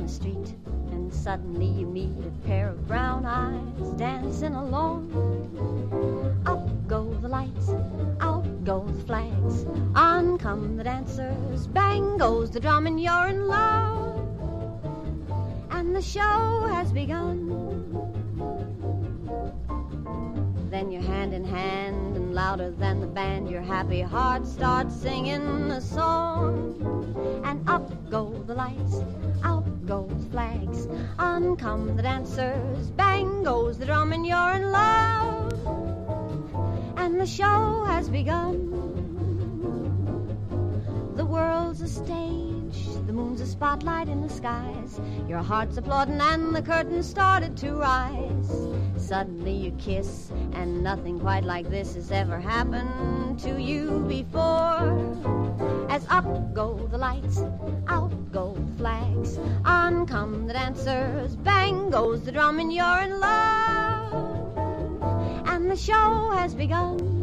the street, and suddenly you meet a pair of brown eyes dancing along. Up go the lights, out go the flags, on come the dancers, bang goes the drum, and you're in love, and the show has begun. Then you're hand in hand, and louder than the band, your happy heart starts singing a song. And up go the lights, out go the flags, on come the dancers, bang goes the drum, and you're in love, and the show has begun. The world's a stage, the moon's a spotlight in the skies, your heart's applauding and the curtain started to rise. Suddenly you kiss, and nothing quite like this has ever happened to you before. As up go the lights, out go the flags, on come the dancers, bang goes the drum, and you're in love, and the show has begun.